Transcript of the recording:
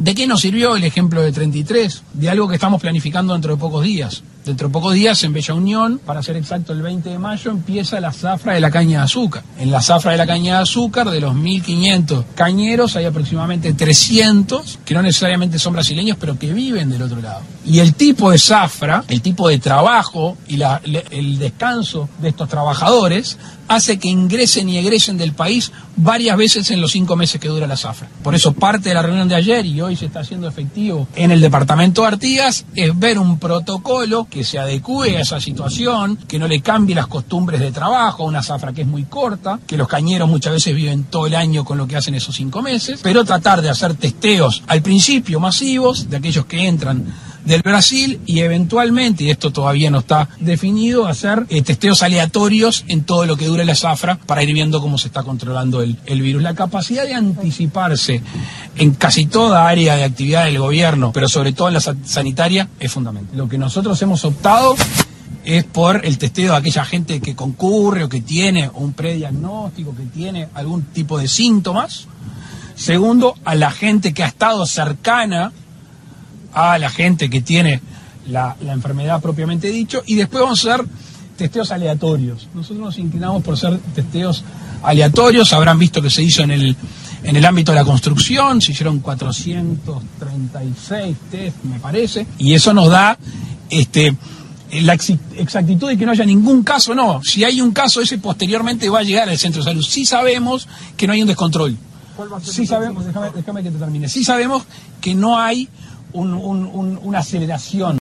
¿De qué nos sirvió el ejemplo de 33? De algo que estamos planificando dentro de pocos días. Dentro de pocos días, en Bella Unión, para ser exacto el 20 de mayo, empieza la zafra de la caña de azúcar. En la zafra de la caña de azúcar, de los 1.500 cañeros, hay aproximadamente 300, que no necesariamente son brasileños, pero que viven del otro lado. Y el tipo de zafra, el tipo de trabajo y el descanso de estos trabajadores hace que ingresen y egresen del país varias veces en los 5 meses que dura la zafra. Por eso parte de la reunión de ayer, y hoy se está haciendo efectivo en el departamento de Artigas, es ver un protocolo que se adecue a esa situación, que no le cambie las costumbres de trabajo, una zafra que es muy corta, que los cañeros muchas veces viven todo el año con lo que hacen esos 5 meses, pero tratar de hacer testeos al principio masivos de aquellos que entran del Brasil y eventualmente, y esto todavía no está definido, hacer testeos aleatorios en todo lo que dure la zafra para ir viendo cómo se está controlando el virus. La capacidad de anticiparse en casi toda área de actividad del gobierno, pero sobre todo en la sanitaria, es fundamental. Lo que nosotros hemos optado es por el testeo de aquella gente que concurre o que tiene un prediagnóstico, que tiene algún tipo de síntomas. Segundo, a la gente que ha estado cercana a la gente que tiene la enfermedad propiamente dicho, y después vamos a hacer testeos aleatorios. Nosotros nos inclinamos por hacer testeos aleatorios. Habrán visto que se hizo en el ámbito de la construcción, se hicieron 436 test, me parece, y eso nos da la exactitud de que no haya ningún caso. No, si hay un caso, ese posteriormente va a llegar al centro de salud. Sí sabemos que no hay un descontrol. Sí sabemos, déjame que te termine. Sí sabemos que no hay una aceleración